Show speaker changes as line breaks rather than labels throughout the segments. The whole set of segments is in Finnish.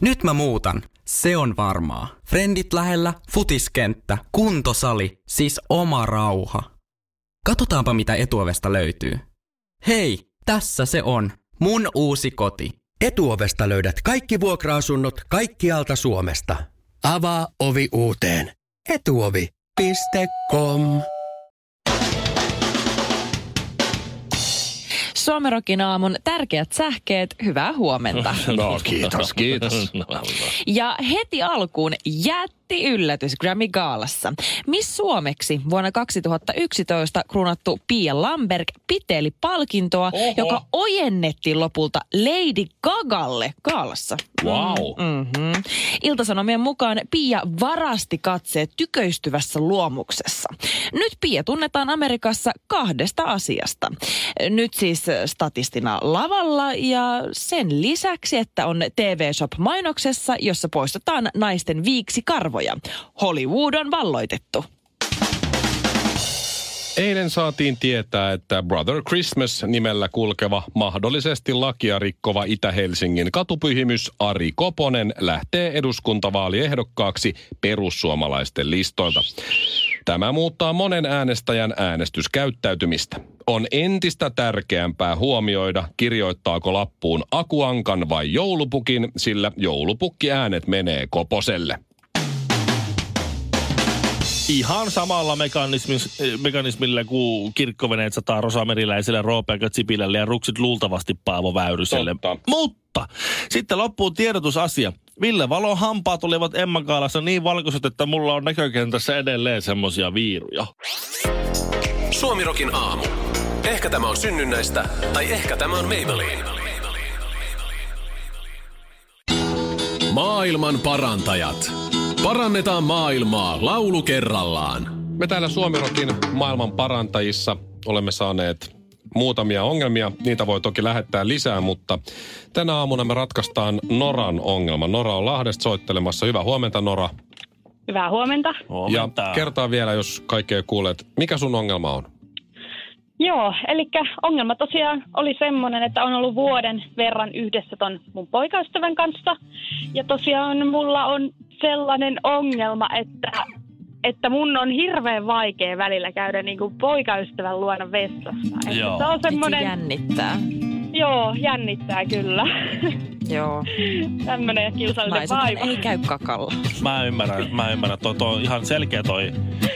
Nyt mä muutan. Se on varmaa. Frendit lähellä, futiskenttä, kuntosali, siis oma rauha. Katsotaanpa mitä Etuovesta löytyy. Hei, tässä se on. Mun uusi koti.
Etuovesta löydät kaikki vuokra-asunnot kaikkialta Suomesta. Avaa ovi uuteen. Etuovi.com.
Suomirokin aamun tärkeät sähkeet, hyvää huomenta.
No kiitos.
Ja heti alkuun yllätys Grammy-gaalassa. Miss Suomeksi vuonna 2011 kruunattu Pia Lamberg piteli palkintoa, joka ojennettiin lopulta Lady Gagalle gaalassa.
Wow.
Ilta-Sanomien mukaan Pia varasti katseet tyköistyvässä luomuksessa. Nyt Pia tunnetaan Amerikassa 2 asiasta. Nyt siis statistina lavalla ja sen lisäksi, että on TV-shop-mainoksessa, jossa poistetaan naisten viiksikarvoja. Hollywood on valloitettu.
Eilen saatiin tietää, että Brother Christmas nimellä kulkeva, mahdollisesti lakia rikkova Itä-Helsingin katupyhimys Ari Koponen lähtee eduskuntavaaliehdokkaaksi perussuomalaisten listoilta. Tämä muuttaa monen äänestäjän äänestyskäyttäytymistä. On entistä tärkeämpää huomioida, kirjoittaako lappuun akuankan vai joulupukin, sillä joulupukkiäänet menee Koposelle.
Ihan samalla mekanismilla kuin kirkkoveneet sataa rosameriläiselle, Roopeaika Sipilälle ja ruksit luultavasti Paavo Väyryselle.
Totta.
Mutta sitten loppuu tiedotusasia. Ville Valon hampaat olivat Emma-gaalassa niin valkoiset, että mulla on näkökentässä edelleen semmosia viiruja.
Suomirokin aamu. Ehkä tämä on synnynnäistä, tai ehkä tämä on Maybelline. Maailman parantajat. Parannetaan maailmaa laulu kerrallaan.
Me täällä Suomirokin maailman parantajissa olemme saaneet muutamia ongelmia. Niitä voi toki lähettää lisää, mutta tänä aamuna me ratkaistaan Noran ongelma. Nora on Lahdesta soittelemassa. Hyvää huomenta, Nora.
Hyvää huomenta.
Ja kertaa vielä, jos kaikki ei kuule, että mikä sun ongelma on?
Joo, eli ongelma tosiaan oli semmoinen, että on ollut vuoden verran yhdessä ton mun poikaystävän kanssa. Ja tosiaan mulla on sellainen ongelma, että mun on hirveän vaikea välillä käydä niin kuin poikaystävän luona vessassa.
Joo.
Se on semmoinen...
Jännittää.
Joo, jännittää kyllä.
Joo.
Tämmönen kiusallinen
Naiset
vaiva.
ei käy kakalla.
Mä ymmärrän. Toi on ihan selkeä toi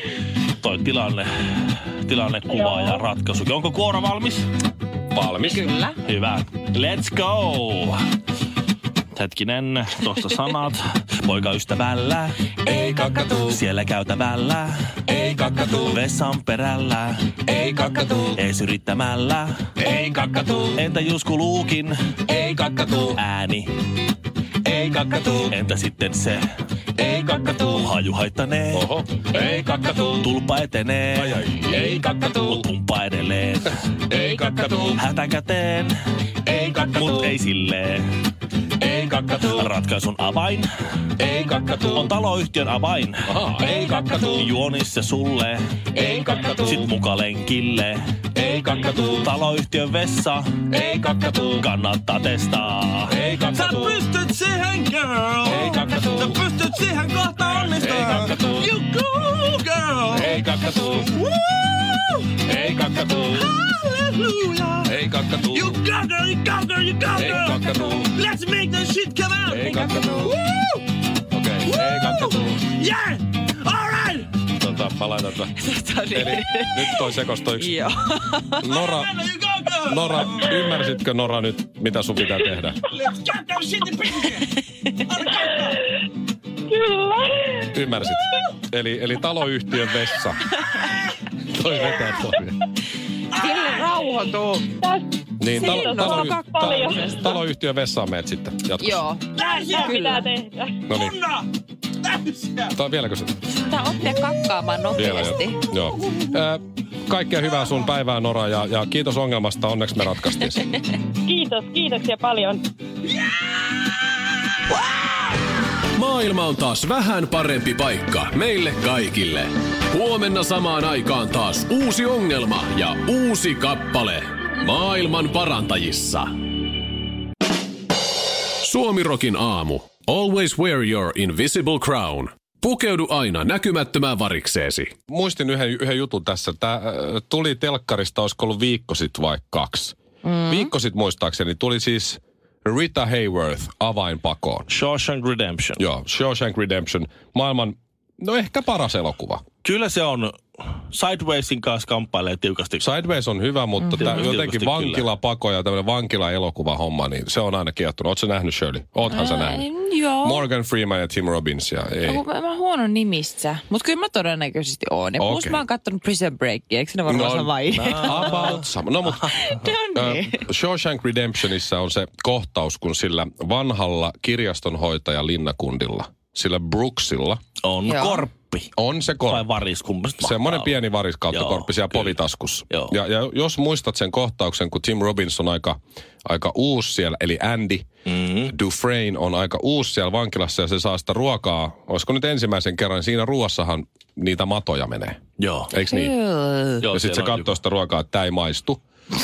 tilannekuva
Joo.
ja ratkaisu. Onko kuoro valmis?
Valmis.
Kyllä.
Hyvä. Let's go! Hetkinen, tuosta sanat. Poikaystävällä.
Ei kakatu.
Siellä käytävällä.
Ei kakatu.
Vessan perällä.
Ei kakatu.
Ees yrittämällä.
Ei kakatu.
Entä Jusku Luukin
Ei kakatu.
ääni?
Ei kakatu.
Entä sitten se?
Ei kakatu.
Haju haittanee.
Oho.
Ei kakatu.
Tulppa etenee.
Ai.
Ei kakatu.
Mut tumppa edelleen.
Ei kakatu.
Hätä käteen.
Ei kakatu.
Mut ei silleen.
Ei kakatu.
Ratkaisun avain
Ei kakatu.
on taloyhtiön avain.
Aha.
Ei kakatu.
Juonis se sulle.
Ei kakatu.
Sit muka lenkille.
Ei kakatu.
Taloyhtiön vessa.
Ei kakatu.
Kannattaa testaa.
Ei kakatu.
Sä pystyt siihen, girl.
Ei kakatu.
Sä pystyt siihen kohta onnistaa.
Ei kakatu.
You go, girl.
Ei kakatu.
Woo!
Ei kakatu.
Hallelujah.
Ei kakatu.
You go, girl. You go, girl. You go,
Ei
girl.
kakatu.
Let's make that shit come out.
Ei kakatu.
Woo!
Okei. Ei kakatu.
Yeah! All right!
Mä laitan Eli nyt toi sekosto yksi.
Joo.
Nora,
You go, girl!
Nora, ymmärsitkö Nora nyt, mitä sun pitää tehdä?
Let's get that shit in
Kyllä.
Ymmärsit. Eli taloyhtiön vessa. Toi vetää toi.
Ville rauhoituu.
Niin,
paljon.
taloyhtiön vessaan meet sitten jatkossa.
Joo.
Näin pitää tehdä.
No niin.
Kunna! Täysiä!
Vieläkö se?
Pitää oppia kakkaamaan
Vielä
nopeasti.
joo. Kaikkea hyvää sun päivää, Nora, ja kiitos ongelmasta. Onneksi me ratkaistiin se.
Kiitoksia paljon.
Maailma on taas vähän parempi paikka meille kaikille. Huomenna samaan aikaan taas uusi ongelma ja uusi kappale. Maailman parantajissa. Suomirokin aamu. Always wear your invisible crown. Pukeudu aina näkymättömään varikseesi.
Muistin yhden jutun tässä. Tämä tuli telkkarista, olisiko ollut viikko sitten vai 2. Viikko sitten muistaakseni tuli siis Rita Hayworth avainpakoon.
Shawshank Redemption.
Joo, Shawshank Redemption. Maailman, ehkä paras elokuva.
Kyllä se on. Sidewaysin kanssa kamppailee tiukasti.
Sideways on hyvä, mutta jotenkin vankilapako ja tämmöinen vankila-elokuva-homma, niin se on aina kiehtonut. Ootko sä nähnyt, Shirley? Oothan sä nähnyt?
Joo.
Morgan Freeman ja Tim Robbins ja ei.
Mä huonon nimissä, mutta kyllä mä todennäköisesti oon. Ja plus mä oon kattonut Prison Breakia, eikö se varmaan sama idea?
About sama. No mutta Shawshank Redemptionissa on se kohtaus, kun sillä vanhalla kirjastonhoitaja linnakundilla, sillä Brooksilla
on korppi.
On se korppi.
Tai varis, kummasta.
Semmoinen pieni varis kautta korppi siellä politaskussa. Ja jos muistat sen kohtauksen, kun Tim Robbins on aika uusi siellä, eli Andy Dufresne on aika uusi siellä vankilassa ja se saa sitä ruokaa. Olisiko nyt ensimmäisen kerran? Siinä ruoassahan niitä matoja menee.
Joo.
Eiks niin? Ja sitten se katsoo sitä ruokaa, että tämä ei maistu.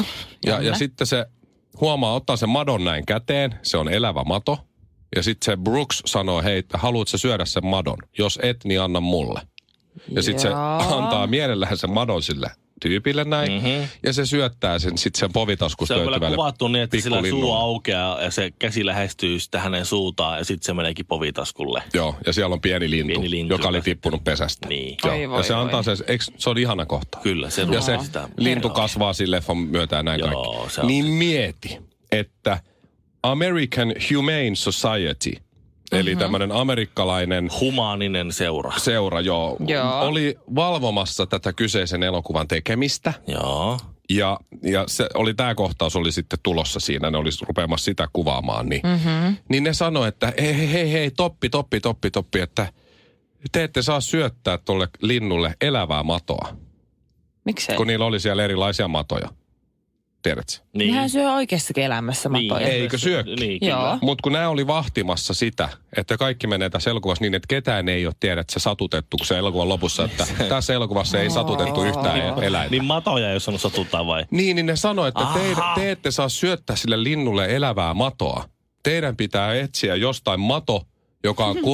ja sitten se ottaa sen madon näin käteen. Se on elävä mato. Ja sitten se Brooks sanoo, hei, haluatko sä syödä sen madon? Jos et, niin anna mulle. Ja sitten se antaa mielellään sen madon sille tyypille näin. Ja se syöttää sen sitten sen povitaskusta löytyvälle
pikkulinnulle. Se on kyllä kuvattu niin, että sillä suu aukeaa ja se käsi lähestyy sitä hänen suutaan ja sitten se meneekin povitaskulle.
Joo, ja siellä on pieni lintu joka oli tippunut pesästä.
Niin.
Joo. Ja se antaa sen, se on ihana kohta.
Kyllä, se
ja se lintu kasvaa sille leffan myötä ja näin kaikki. Niin mieti, että American Humane Society, eli tämmöinen amerikkalainen
humaaninen
seura, oli valvomassa tätä kyseisen elokuvan tekemistä.
Joo.
Ja tämä kohtaus oli sitten tulossa siinä, ne olisi rupeamassa sitä kuvaamaan. Niin ne sanoi, että hei, toppi, että te ette saa syöttää tuolle linnulle elävää matoa.
Miksei?
Kun niillä oli siellä erilaisia matoja. Tiedätkö?
Niin. Nehän syö oikeassakin elämässä matoja.
Eikö syökin?
Niin,
mutta kun nämä oli vahtimassa sitä, että kaikki menee tässä elokuvassa niin, että ketään ei ole tiedä, että se satutettu, kun se elokuvan lopussa, että tässä elokuvassa ei satutettu yhtään eläintä.
Niin matoja ei ole sanonut satuttaa vai?
Niin ne sanoi, että te ette saa syöttää sille linnulle elävää matoa. Teidän pitää etsiä jostain mato, joka on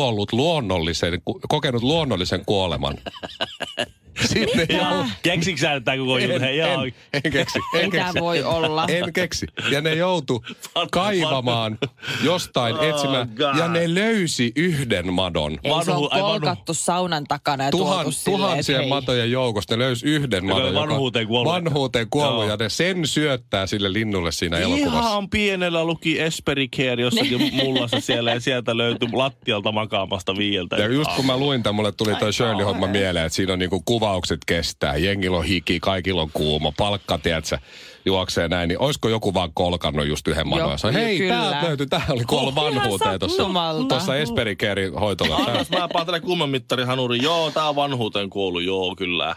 kokenut luonnollisen kuoleman. Sinne
Keksikö sä tämä koko juttu?
En keksi.
Mitä voi olla?
En keksi. Ja ne joutu kaivamaan jostain etsimään. Ja ne löysi yhden madon.
Ei se on kolkattu saunan takana ja tuotu silleen,
tuhansien matojen joukosta ne löysi yhden madon. Vanhuuteen kuollut. Ja ne sen syöttää sille linnulle siinä elokuvassa.
Ihan pienellä luki Esperi Care jossakin mullassa siellä ja sieltä löytyi lattialta makaamasta viieltä.
Ja just kun mä luin tämän, mulle tuli toi Shirley-homma mieleen, että siinä on niinku kuvaukset kestää, jengillä on hiki, kaikilla on kuuma, palkka, tiedätkö, juoksee näin, niin olisiko joku vaan kolkannut just yhden madon ja sanoi, hei, täältä löytyi, tää oli kuollut vanhuuteen tuossa Esperi Carein hoitolla.
Annas mä pahtelen kuumemittari hanuri, joo, tää on vanhuuteen kuollut, joo, kyllä.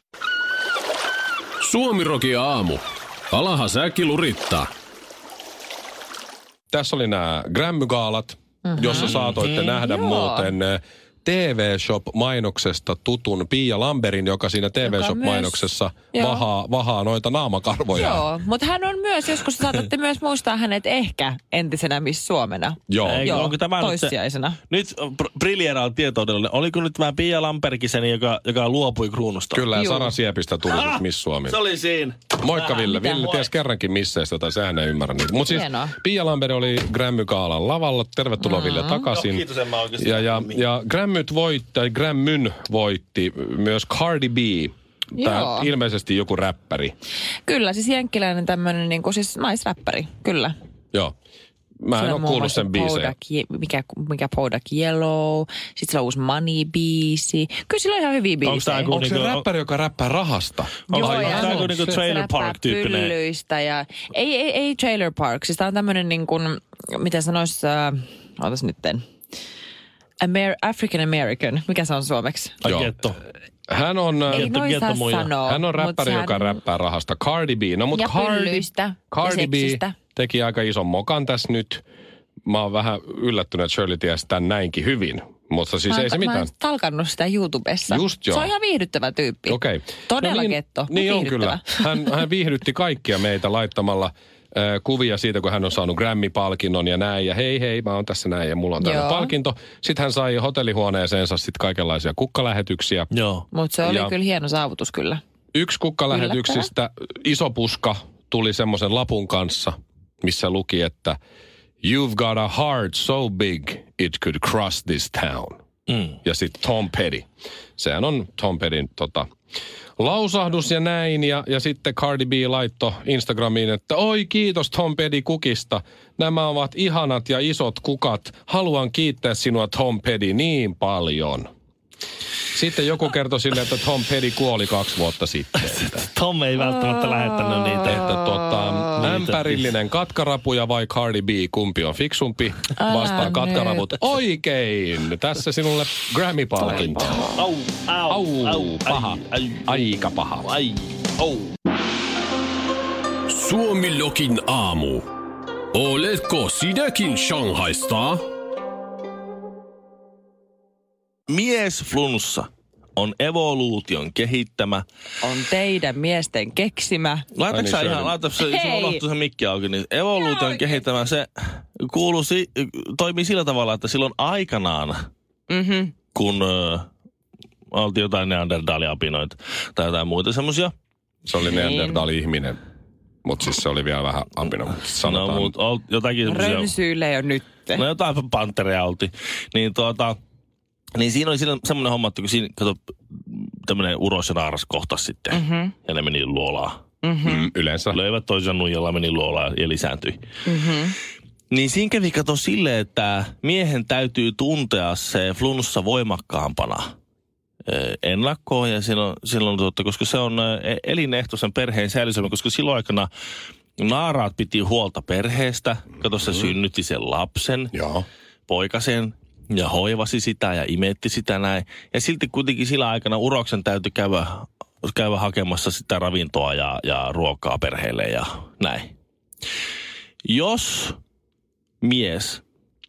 Suomirokin aamu. Alaha säkki lurittaa.
Tässä oli nämä Grammy-gaalat, jossa saatoitte nähdä muuten TV-shop-mainoksesta tutun Pia Lamberin, joka siinä TV-shop-mainoksessa vahaa noita naamakarvoja.
Joo, mutta hän on myös, joskus saatatte myös muistaa hänet ehkä entisenä Miss Suomena.
Joo.
Onko tämä
toissijaisena.
Nyt Brilliera on tietoudella. Oliko nyt tämä Pia Lambergisen, joka luopui kruunusta?
Kyllä, ja Sara Siepistä tuli Miss Suomi.
Se oli siinä.
Moikka Ville. Ville ties kerrankin misseistä, tai sehän ei ymmärrä niitä. Mutta siis Pia Lambert oli Grammy-gaalan lavalla. Tervetuloa Ville takaisin.
Kiitos, en mä oikeasti.
Ja Grammyn voitti myös Cardi B. Tämä ilmeisesti joku räppäri.
Kyllä, siis jenkkiläinen tämmöinen niinku siis naisräppäri, kyllä.
Joo. Mä en ole kuullut sen biisejä.
Mikä Bodak Yellow, sitten sillä on uusi Money-biisi. Kyllä sillä on ihan hyviä biisejä.
Onko se räppäri, joka räppää rahasta?
Onko tämä joku niinku Trailer Park-tyyppinen?
Pyllyistä ja... Ei Trailer Park, siis tää on tämmöinen niin kuin, mitä sanois, ootas nytten. African American. Mikä se on suomeksi?
Getto.
Hän on hän on räppäri, joka räppää rahasta. Cardi B. No, mutta Cardi B teki aika ison mokan tässä nyt. Mä oon vähän yllättynyt, että Shirley tiesi tämän näinkin hyvin. Mutta siis ei se mitään. Mä oon
talkannut sitä YouTubessa.
Just joo.
Se on ihan viihdyttävä tyyppi.
Okei.
Todella getto.
Niin on kyllä. Hän viihdytti kaikkia meitä laittamalla kuvia siitä, kun hän on saanut Grammy-palkinnon ja näin. Ja hei, mä oon tässä näin ja mulla on tämmöinen palkinto. Sitten hän sai hotellihuoneeseensa sitten kaikenlaisia kukkalähetyksiä.
Joo. Mutta se oli kyllä hieno saavutus kyllä.
Yksi kukkalähetyksistä, iso puska, tuli semmoisen lapun kanssa, missä luki, että You've got a heart so big it could cross this town. Ja sitten Tom Petty. Sehän on Tom Pettyn lausahdus ja näin. Ja sitten Cardi B laittoi Instagramiin, että oi kiitos Tom Petty kukista. Nämä ovat ihanat ja isot kukat. Haluan kiittää sinua Tom Petty niin paljon. Sitten joku kertoi sille, että Tom Petty kuoli 2 vuotta sitten.
Tom ei välttämättä lähettänyt niitä.
Että ämpärillinen katkarapuja vai Cardi B, kumpi on fiksumpi? Vastaan katkaravut. Oikein! Tässä sinulle Grammy-palkinto. Au, paha. Aika paha.
Suomi-lokin aamu. Oletko sinäkin Shanghaista?
Miesflunssa on evoluution kehittämä.
On teidän miesten keksimä.
Laitatko sä ihan, jos unohtuu se mikki auki, niin evoluution kehittämä, se toimii sillä tavalla, että silloin aikanaan, kun oltiin jotain neandertaaliapinoita tai jotain muita semmoisia.
Se oli neandertaali-ihminen, mutta siis se oli vielä vähän apina.
No, mutta jotakin semmoisia.
Rönsyille jo nyt.
No jotain pantereja oltiin. Niin siinä oli semmoinen homma, että kun siinä, kato, tämmöinen uros ja naaras kohtas sitten. Ja ne meni luolaan.
Yleensä.
Löivät toisen nuijalla, meni luolaan ja lisääntyi. Niin siinä kävi kato silleen, että miehen täytyy tuntea se flunssa voimakkaampana ennakkoon. Ja silloin koska se on elinehto sen perheen säilyminen, koska silloin aikana naaraat piti huolta perheestä. Kato, se synnytti sen lapsen, poikasen. Ja hoivasi sitä ja imetti sitä näin. Ja silti kuitenkin sillä aikana uroksen täytyi käydä hakemassa sitä ravintoa ja ruokaa perheelle ja näin. Jos mies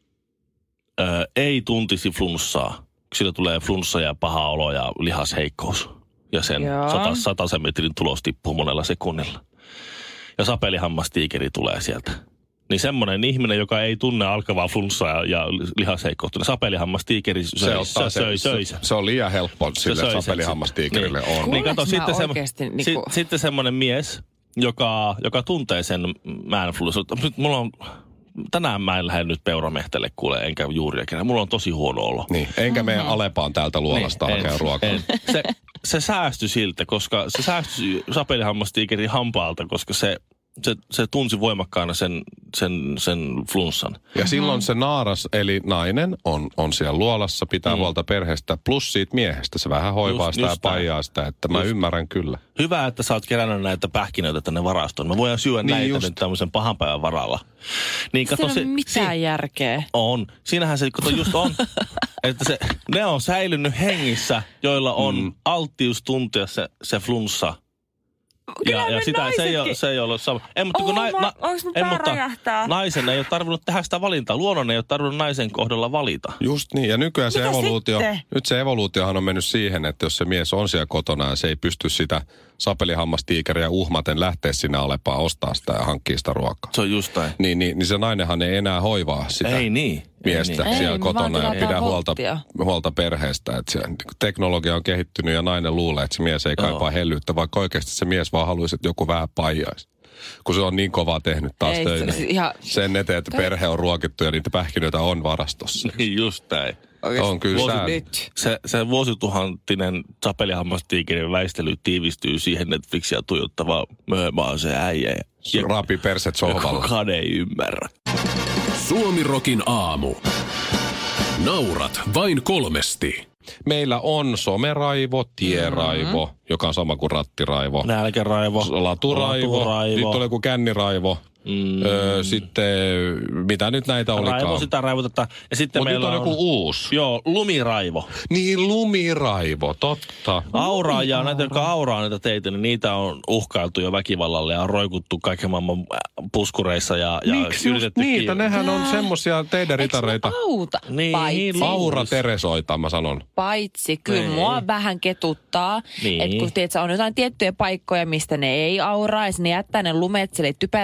ei tuntisi flunssaa, sillä tulee flunssa ja paha olo ja lihasheikkous. Ja sen 100 metrin tulos tippuu monella sekunnilla. Ja sapelihammastiikeri tulee sieltä. Niin semmoinen ihminen, joka ei tunne alkavaa flunssaa ja lihasheikkoutta, niin sapelihammastiikeri söi.
Se on liian helppo sille sapelihammastiikerille on.
Niin kato, sitten semmoinen mies, joka tuntee sen määnflunssan. Nyt tänään mä en lähde nyt peuramehtelle kuule, enkä juuriakin. Mulla on tosi huono olo.
Niin, enkä mene Alepaan täältä luolasta hakea ruokaa.
Se säästyi siltä, koska se säästyi sapelihammastiikerin hampaalta, koska se tunsi voimakkaana sen flunssan.
Ja silloin se naaras, eli nainen, on siellä luolassa, pitää huolta perheestä, plus siitä miehestä. Se vähän hoivaa sitä ja paijaa sitä, että mä ymmärrän kyllä.
Hyvä, että sä oot kerännyt näitä pähkinöitä tänne varastoon. Mä voin syödä näitä nyt tämmöisen pahan päivän varalla. Niin, kato,
se on mitään järkeä.
On. Siinähän se just on, että ne on säilynyt hengissä, joilla on alttius tuntea se flunssa. Ja sitä se ei ole sama. Mutta naisen ei ole tarvinnut tehdä sitä valintaa. Luonnon ei ole tarvinnut naisen kohdalla valita.
Just niin. Ja nykyään se evoluutiohan on mennyt siihen, että jos se mies on siellä kotona ja se ei pysty sitä sapelihammastiikeriä uhmaten lähteä sinne Alepaan ostaa sitä ja hankkia sitä ruokaa.
Se on just näin.
Niin se nainenhan ei enää hoivaa sitä miestä siellä kotona ja pidä huolta perheestä. Että teknologia on kehittynyt ja nainen luulee, että se mies ei kaipaa hellyyttä, vaikka oikeasti se mies vaan haluaisi, että joku vähän paijaisi. Kun se on niin kovaa tehnyt taas töitä. Sen eteen, että perhe on ruokittu ja niitä pähkinöitä on varastossa.
Niin just näin.
On kyllä
se vuosituhantinen sapelihammastiikerin väistely tiivistyy siihen Netflixiä tuijottavaa möhmää se äijä.
Rapi perset sohvalla.
Kukaan ei ymmärrä.
Suomi-rokin aamu. Naurat vain 3.
Meillä on someraivo, tieraivo, joka on sama kuin rattiraivo.
Nälkäraivo.
Laturaivo. Nyt tulee joku känniraivo. Sitten, mitä nyt näitä olikaan?
Raivo sitä raivotetaan. Ja sitten meillä
on joku uusi.
Joo, lumiraivo.
Niin, lumiraivo, totta.
Auraajaa, näitä, jotka auraa näitä teitä, niin niitä on uhkailtu jo väkivallalle ja on roikuttu kaiken maailman puskureissa ja
miksi just niitä? Nehän on semmosia teidän ritareita.
Eikö auta?
Niin,
Aura-teresoita, mä sanon.
Paitsi, kyllä mua vähän ketuttaa. Että kun tiedät, on jotain tiettyjä paikkoja, mistä ne ei auraa, ja ne jättää ne lumet sille typerästi,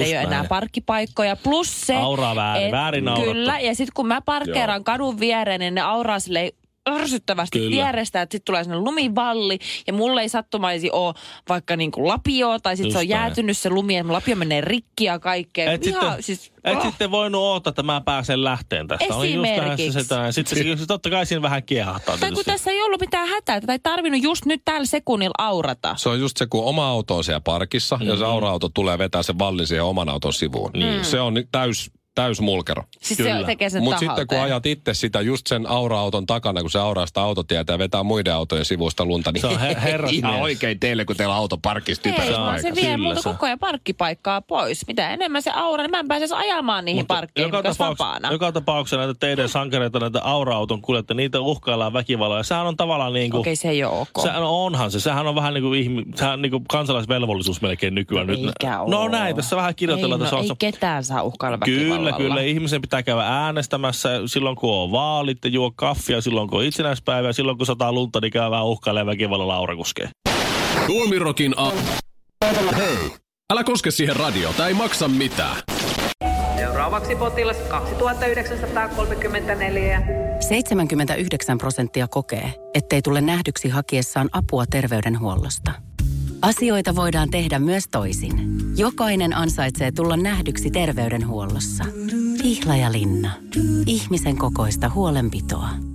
ei ole enää parkkipaikkoja. Plus se,
auraa väärin aurattu.
Kyllä, ja sitten kun mä parkkeeran kadun viereen, niin ne auraa silleen ärsyttävästi vierestä, että sitten tulee sellainen lumivalli, ja mulle ei sattumaisi ole vaikka niin kuin lapioa, tai sitten se on jäätynyt se lumi, ja lapio menee rikki ja kaikkea.
Et sitten voinut odottaa, että mä pääsen lähteen tästä.
Esimerkiksi.
Sitten totta kai siinä vähän kiehahtaa.
Tai kun tässä ei ollut mitään hätää, tai tarvinnut just nyt tällä sekunnilla aurata.
Se on just se, kun oma auto on siellä parkissa, ja se aura-auto tulee vetää sen vallin siihen oman auton sivuun. Se on täys mulkero.
Siis se tekee sen
Mutta sitten kun ajat itse sitä just sen aura-auton takana, kun se auraa sitä autotietä ja vetää muiden autojen sivusta lunta, niin
se on
ihan oikein teille, kun teillä on auto parkissa typerässä paikassa.
Se vie multa koko ajan parkkipaikkaa pois. Mitä enemmän se auraa, niin mä en pääse ajamaan niihin parkkeihin, vapaana.
Joka tapauksessa näitä teidän sankareita, näitä aura-auton kuljettajia, niitä uhkaillaan väkivallalla. Sehän on tavallaan niin kuin...
Okei, se ei ole ok.
Onhan se. Sehän on vähän niin kuin kansalaisvelvollisuus melkein nykyään.
Eikä ole.
No näin, tässä vähän kirjoitellaan.
Ei ketään saa uhkailla väkivallalla.
Kyllä. Ihmisen pitää käydä äänestämässä silloin, kun on vaalit, ja juo kaffia silloin, kun on itsenäispäivä, ja silloin, kun sataa lunta, niin käy vähän uhkailemaan väkivallalla aurakuskeen.
Tuomirokin Hei, älä koske siihen radiota, ei maksa mitään.
Seuraavaksi potilas 2934.
79% kokee, ettei tule nähdyksi hakiessaan apua terveydenhuollosta. Asioita voidaan tehdä myös toisin. Jokainen ansaitsee tulla nähdyksi terveydenhuollossa. Pihlajalinna. Ihmisen kokoista huolenpitoa.